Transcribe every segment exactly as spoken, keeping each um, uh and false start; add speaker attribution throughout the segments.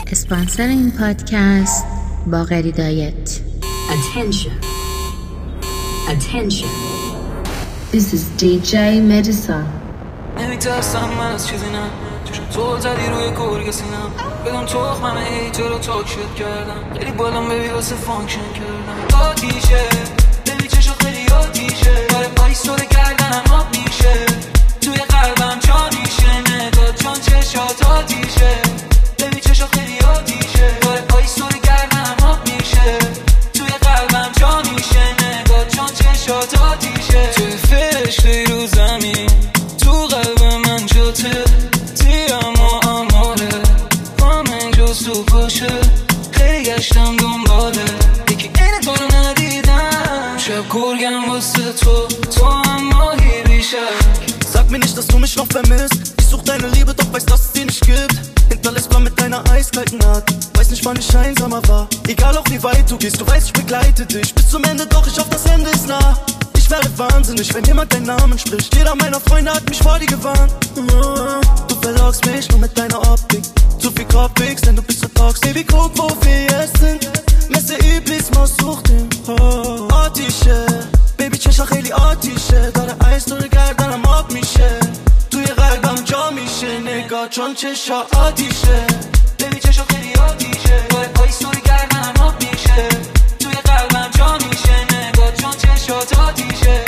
Speaker 1: اسپانسر این پادکست باقری دایت.
Speaker 2: Attention. Attention.
Speaker 1: This is دی جی Medicine.
Speaker 3: نمیترسم من از چیزی نه، چشم تو زدی روی گرگ سینم، بدم تخ من ایتر رو تاک شد کردم، خیلی بالام ببی واسه فانکشن کردم. آتیشه ببی چشم خیلی آتیشه، داره پایستور کردنم آب میشه، توی قلبم جا میشه، نگاه جان چشات آتیشه، ببی چشم خیلی آتیشه، داره پایستور کردنم آب میشه، توی قلبم جا میشه، نگاه جان چشات آتیشه، توی فرشته رو زمین تو قلب من جاته، تیرم و اماره با من جز تو باشه، خیلی گشتم دنباله یکی این تو رو ندیدم، شب گرگم واسه تو، تو هم ماهی بیشک.
Speaker 4: Sag mir nicht, dass du mich noch vermisst. Ich such deine Liebe, doch weiß, dass es sie nicht gibt. Hinterlässt man mit deiner eiskalten Art. Weiß nicht, wann ich einsamer war. Egal auch wie weit du gehst, du weißt, ich begleite dich bis zum Ende, doch ich hoffe, das Ende ist nah. Ich werde wahnsinnig, wenn jemand deinen Namen spricht. Jeder meiner Freunde hat mich vor dir gewarnt. Du verlockst mich nur mit deiner Optik. Zu viel Kopfwix, denn du bist so toxisch. Baby, guck, wo wir jetzt sind. Messe Iblis, ما سوختیم. آتیشه Baby چشم خیلی آتیشه، داره ایس داره گردنم آب میشه، توی قلبم جا میشه، نگاه چون چشم آتیشه،
Speaker 3: Baby چشم خیلی آتیشه، داره ایس داره گردنم آب میشه، توی قلبم جا میشه، نگاه چون چشات آتیشه.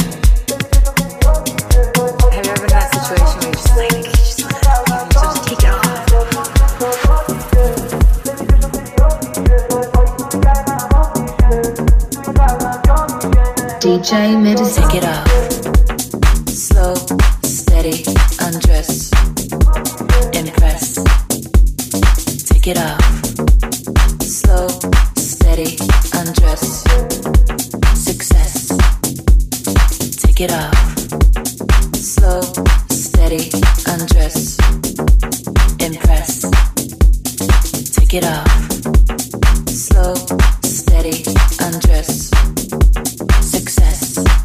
Speaker 2: Have you ever been in that situation where you're just like, you just wanna, you just take it off?
Speaker 1: دی جی Medicine.
Speaker 2: Take it off. Slow, steady, undress, impress. Take it off. Slow, steady, undress, success. Take it off. Slow, steady, undress, impress. Take it off. Slow, steady, undress, success.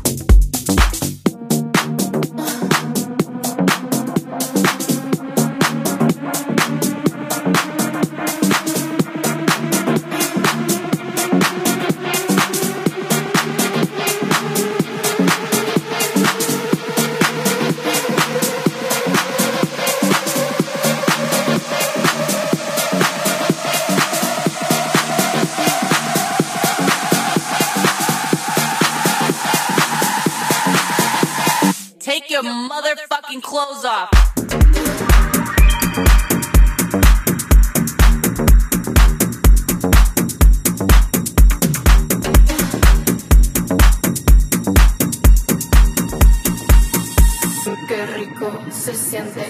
Speaker 2: Take your motherfucking clothes off.
Speaker 5: Qué rico se siente.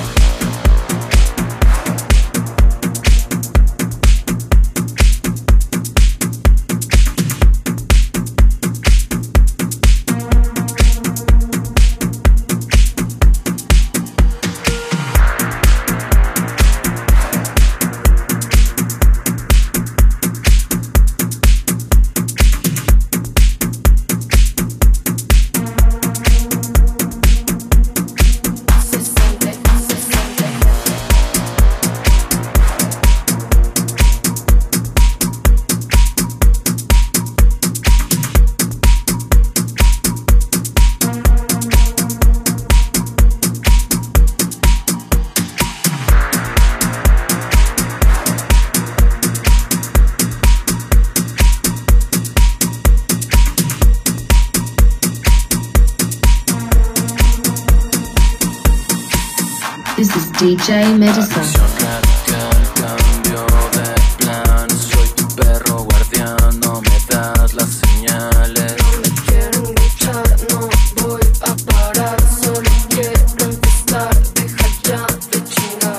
Speaker 1: This is دی جی Medicine.
Speaker 3: Cambio de plan, soy tu perro guardián, no me das las señales.
Speaker 5: No me quieren luchar, no voy a parar, solo quiero empezar, deja ya de chingar.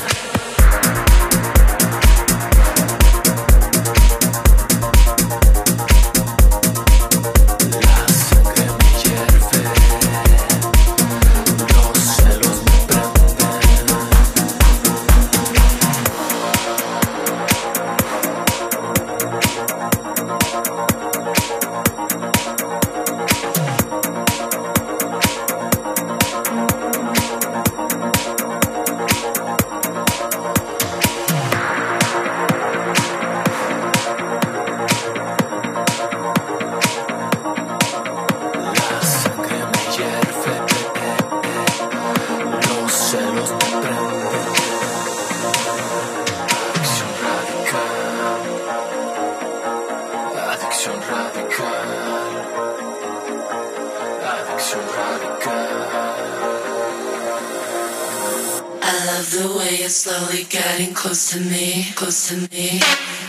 Speaker 3: La sangre me hierve, los celos me prenden.
Speaker 5: I love the way you're slowly getting close to me, close to me.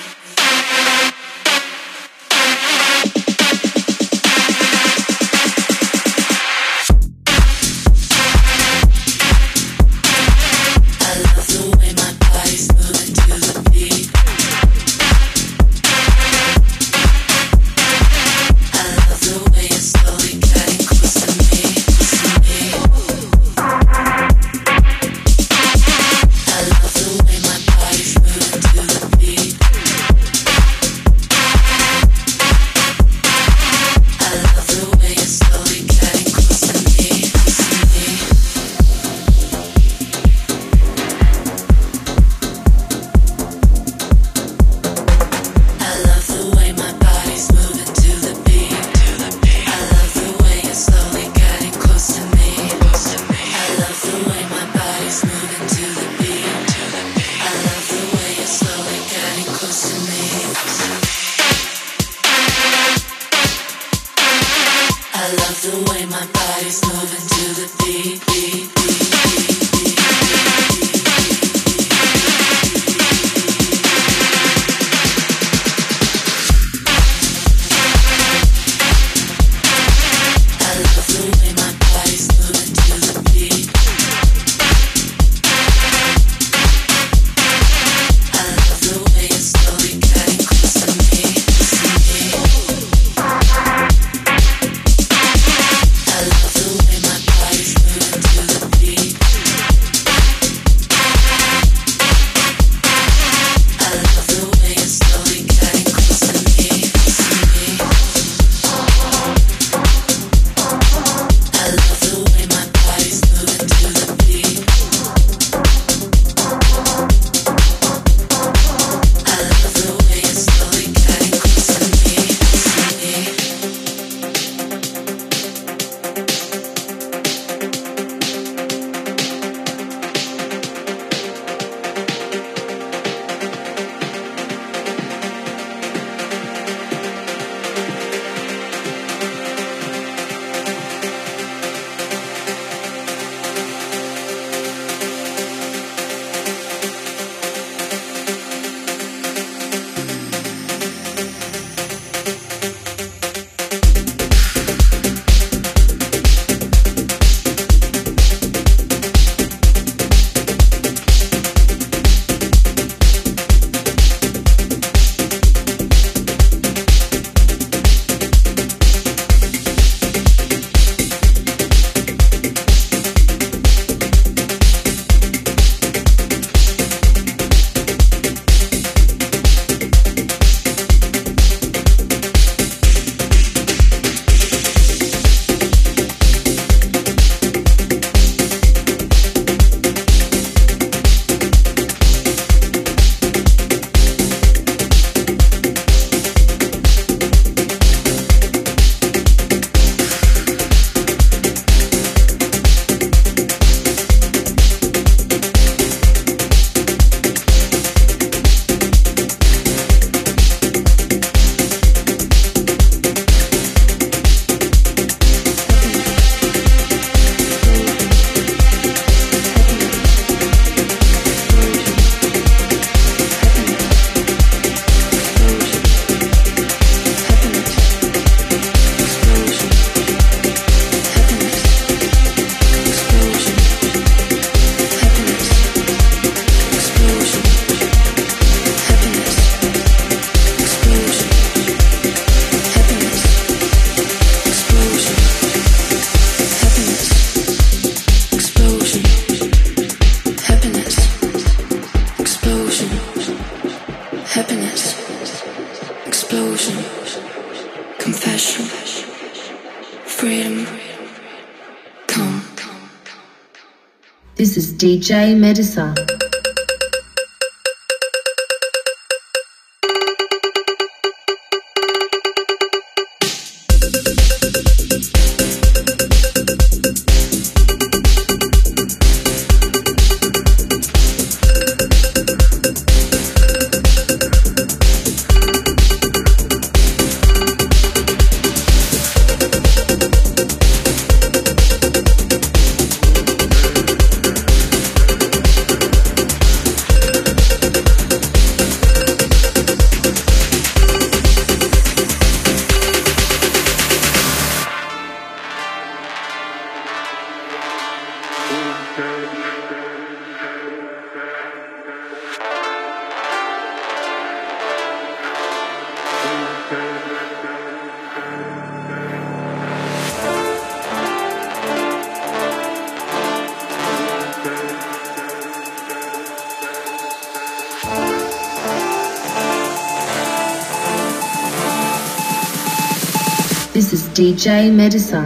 Speaker 1: This is D J Medusa. This is D J Medusa.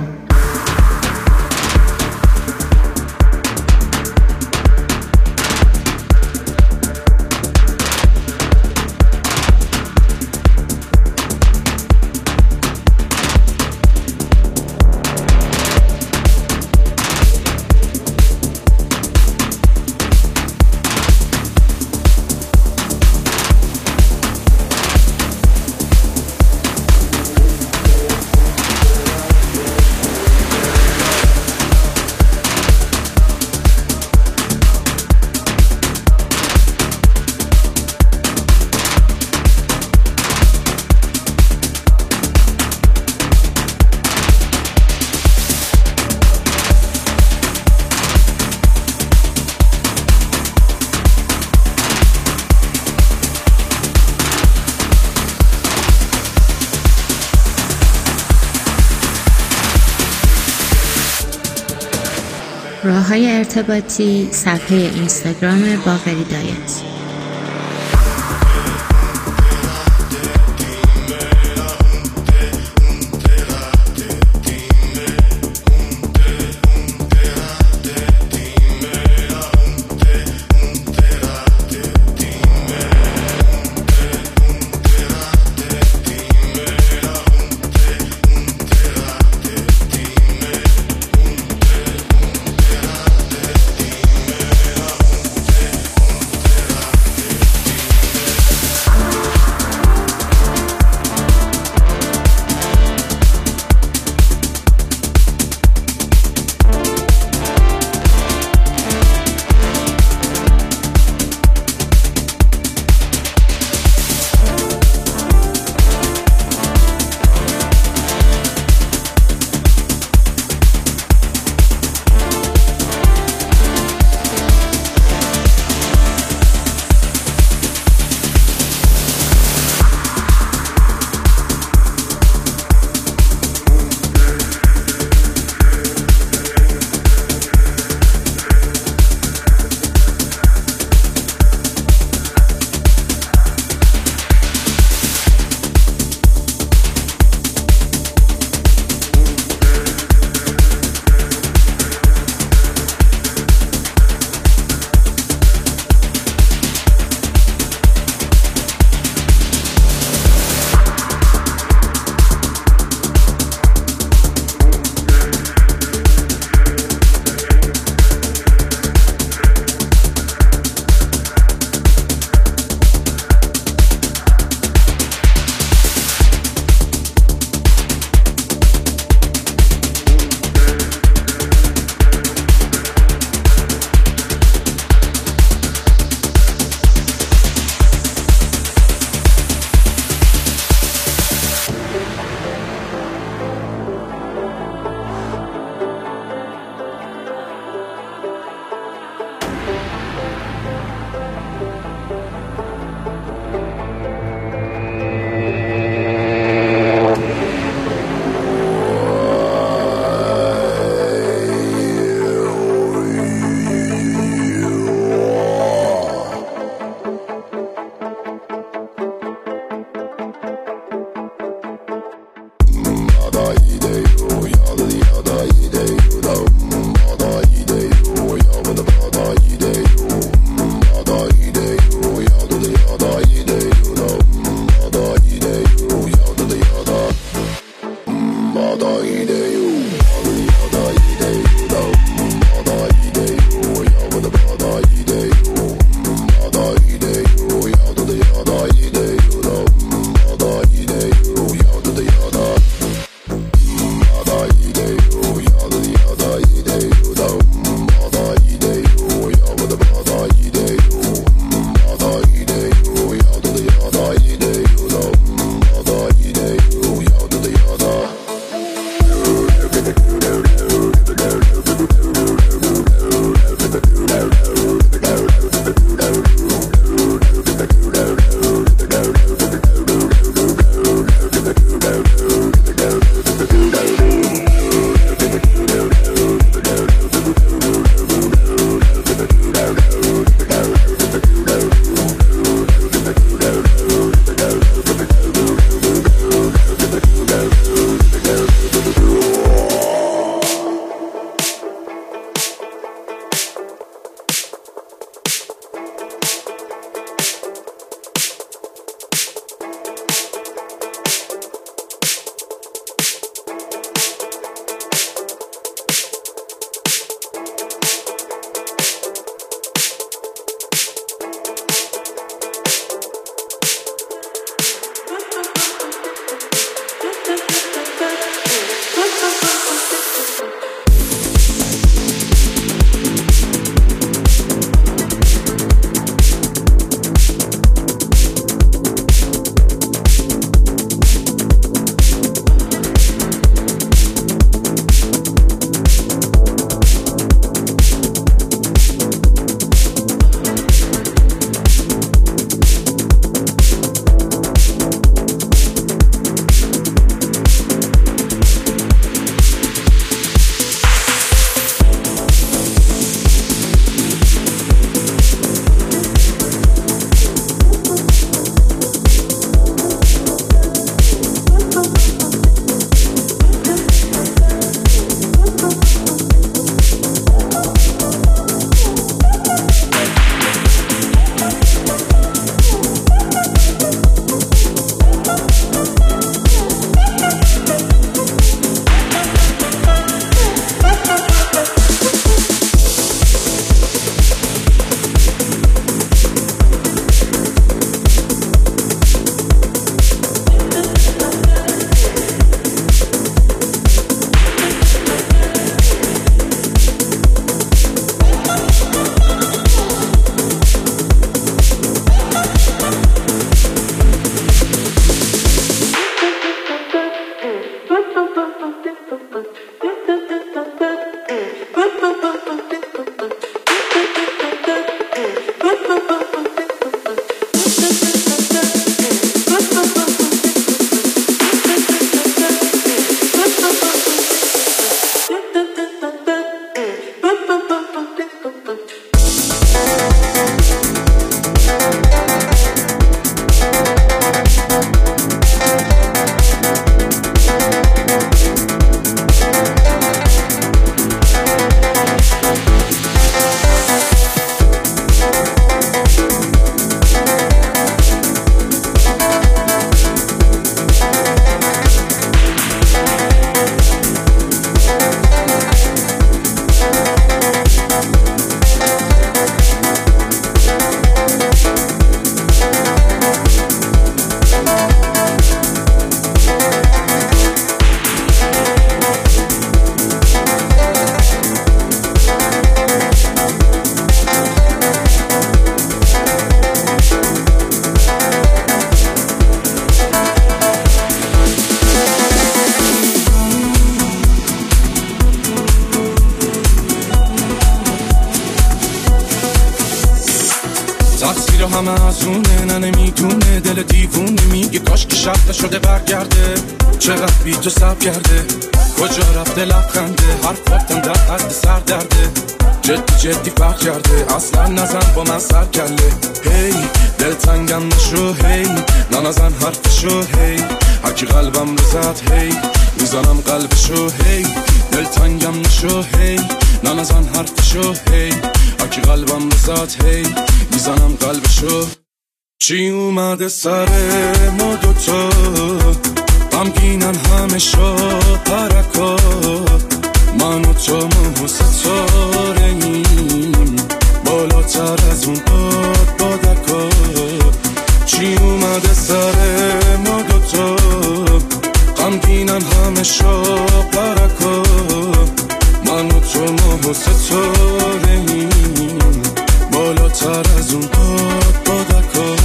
Speaker 6: راه‌های ارتباطی صفحه اینستاگرام باقری دایت.
Speaker 4: یا همه از اونه نه نمیدونه دل دیوونه میگه کاش که شب شده برگرده چقدر بی تو سب کرده کجا رفته لبخنده حرف رفتن در حد سر درده جدی جدی فرق کرده اصلا نزن با من سر کله هی دل تنگم نشو هی ننزن حرفشو هی هرکی قلبم رو زد هی میزنم قلبشو هی دل تنگم نشو هی ننزن حرفشو هی هرکی قلبم رو زد هی میزنم قلبشو چی اومده سر ما دوتا غمگینن همه شا پرکا من و تو ما ستاره‌ایم بالاتر از اون باد بادکا چی اومده سر ما دوتا غمگینن همه شا پرکا من و تو ما ستاره‌ایم بالاتر از اون باد بادکا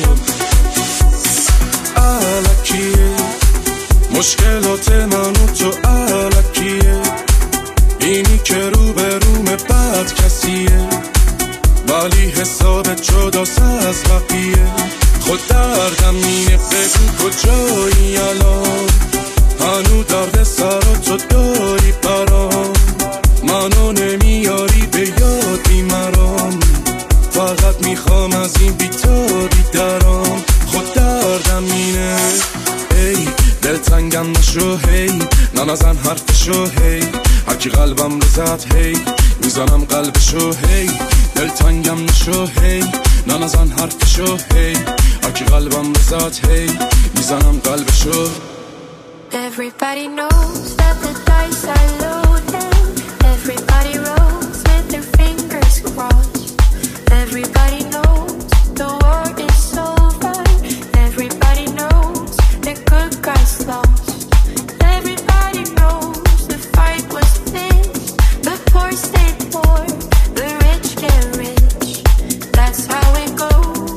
Speaker 4: الکیه مشکلات من و تو الکیه اینی که رو به روم بد کسیه ولی حسابت جداست از بقیه خود دردم مینه بگو کجایی الان هنو درد سر تو داری برام منو نمیاری به یاد بیمرام فقط میخوام از این بیتاری درام خود دردم مینه ای دل تنگم نشو هی ننزن حرفشو هی هرکی قلبم رو زد هی میزنم قلبشو هی دل تنگم نشو هی ننزن حرفشو هی هرکی قلبم رو زد هی میزنم قلبشو
Speaker 5: Everybody knows that the dice are loaded. Everybody rolls with their fingers crossed. Everybody knows the war is over. Everybody knows the good guys lost. Everybody knows the fight was fixed. The poor stay poor, the rich get rich. That's how it goes.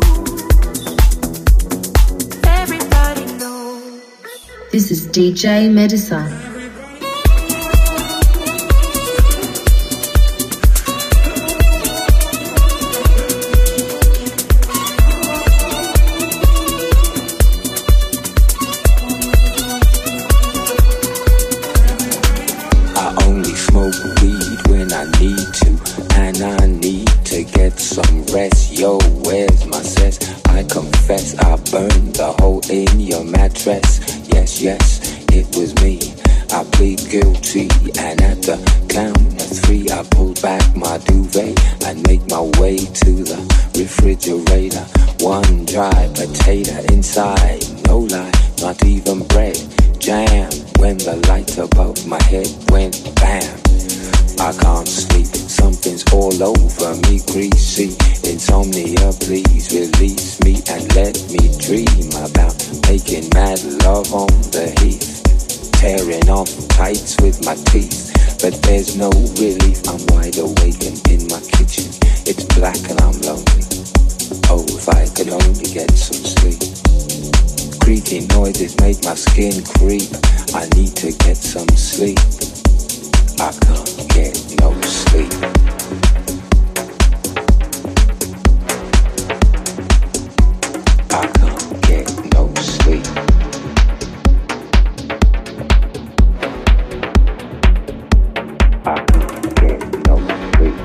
Speaker 5: Everybody knows.
Speaker 1: This is D J Medicine.
Speaker 7: Yo, where's my sense? I confess I burned the hole in your mattress. Yes, yes, it was me. I plead guilty, and at the count of three I pull back my duvet and make my way to the refrigerator. One dry potato inside, no lie, not even bread. Jam when the light above my head went bam. I can't sleep, something's all over me, greasy. Insomnia, please release me and let me dream about making mad love on the heath, tearing off tights with my teeth. But there's no relief, I'm wide awake and in my kitchen. It's black and I'm lonely. Oh, if I could only get some sleep. Creaking noises make my skin creep. I need to get some sleep. I can't get no sleep. I can't get no sleep. I can't get no sleep.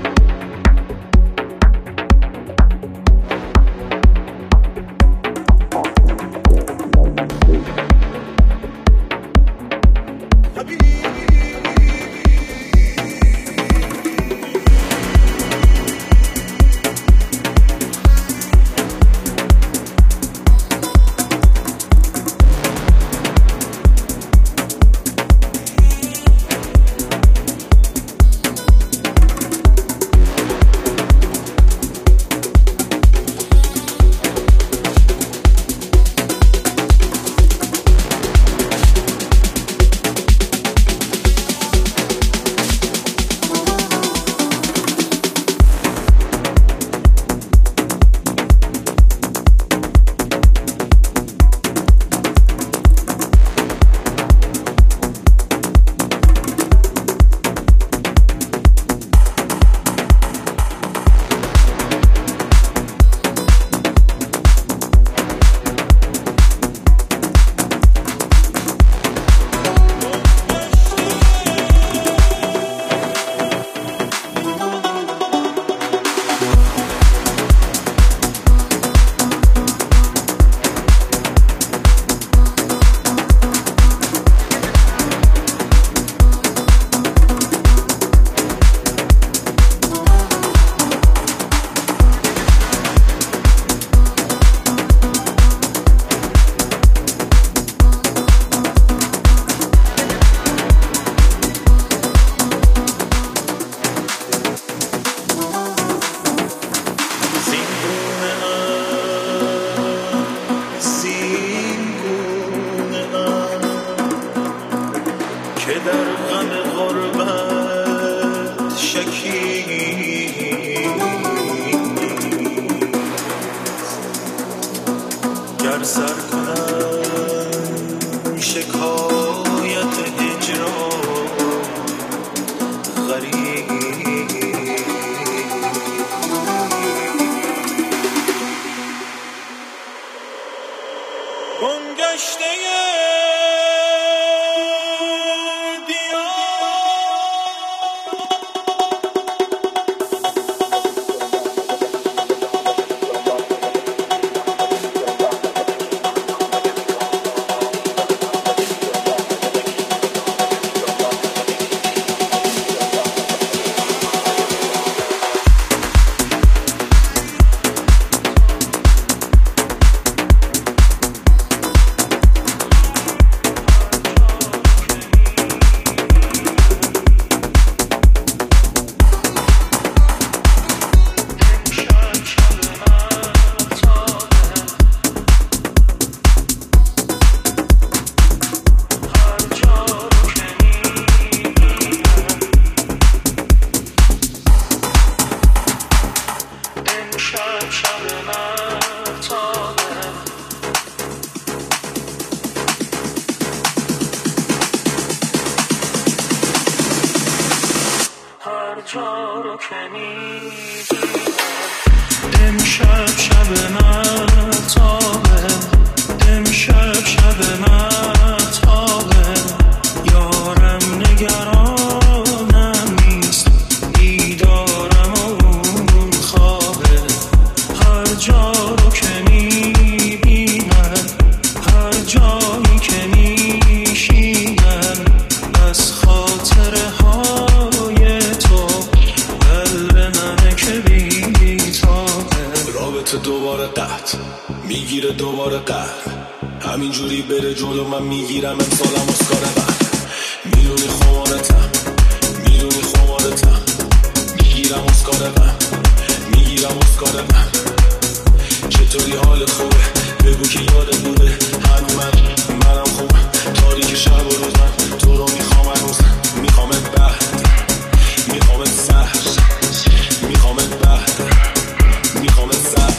Speaker 3: امشب شب مهتابه، امشب شب مهتابه، یارم نگرانم نیست، دیدارم اون خوابه. هر جا رو که میبینم، هر جایی که میشینم، از خاطره های تو قلب منه که بیتابه.
Speaker 8: رابطه دوباره قطع میگیره دوباره قهر، همینجوری بره جلو من میگیرم امسالم اسکار بعد. میدونی خمارتم، میدونی خمارتم، میگیرم اسکار بعد، میگیرم اسکار بعد. چطوری حال خوبه بگو که یادت بوده، هنو من منم خوب، تاریک شب و روز من تو رو میخوام هنوز، میخوامت بعد، میخوامت سهر، میخوامت بعد، میخوامت سهر.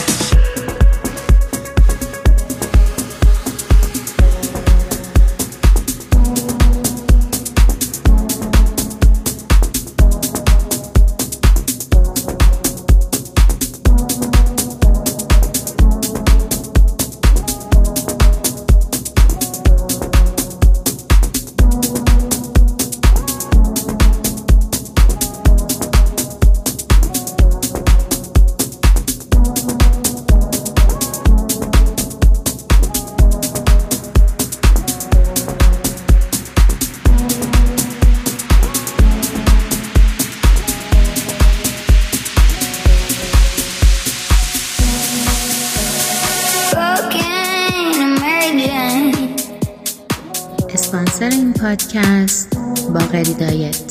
Speaker 6: اسپانسر این پادکست باقری دایت.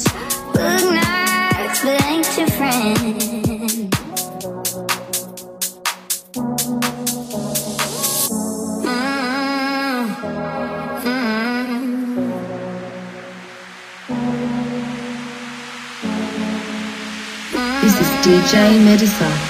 Speaker 1: This is دی جی Medusa.